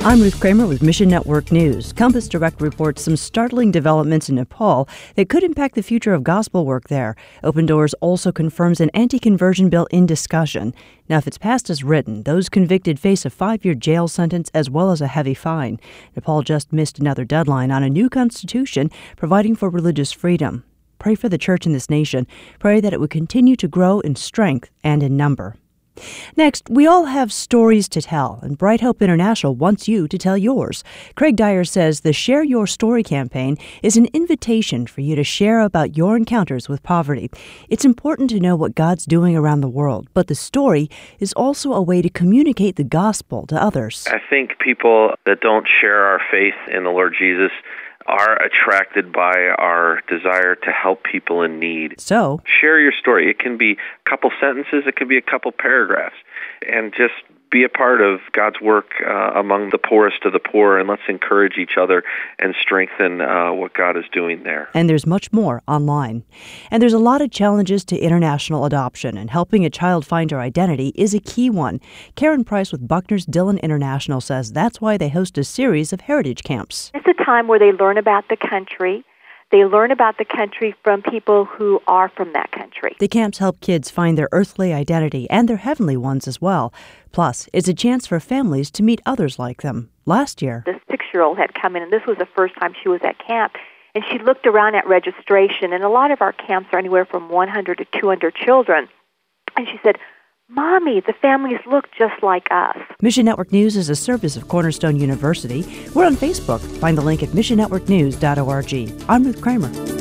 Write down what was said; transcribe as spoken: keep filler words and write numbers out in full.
I'm Ruth Kramer with Mission Network News. Compass Direct reports some startling developments in Nepal that could impact the future of gospel work there. Open Doors also confirms an anti-conversion bill in discussion. Now, if it's passed as written, those convicted face a five-year jail sentence as well as a heavy fine. Nepal just missed another deadline on a new constitution providing for religious freedom. Pray for the church in this nation. Pray that it would continue to grow in strength and in number. Next, we all have stories to tell, and Bright Hope International wants you to tell yours. Craig Dyer says the Share Your Story campaign is an invitation for you to share about your encounters with poverty. It's important to know what God's doing around the world, but the story is also a way to communicate the gospel to others. I think people that don't share our faith in the Lord Jesus are attracted by our desire to help people in need. So, share your story. It can be a couple sentences, it can be a couple paragraphs, and just be a part of God's work uh, among the poorest of the poor, and let's encourage each other and strengthen uh, what God is doing there. And there's much more online. And there's a lot of challenges to international adoption, and helping a child find her identity is a key one. Karen Price with Buckner's Dillon International says that's why they host a series of heritage camps. It's a time where they learn about the country. They learn about the country from people who are from that country. The camps help kids find their earthly identity and their heavenly ones as well. Plus, it's a chance for families to meet others like them. Last year, this six-year-old had come in, and this was the first time she was at camp, and she looked around at registration, and a lot of our camps are anywhere from one hundred to two hundred children. And she said, "Mommy, the families look just like us." Mission Network News is a service of Cornerstone University. We're on Facebook. Find the link at mission network news dot org. I'm Ruth Kramer.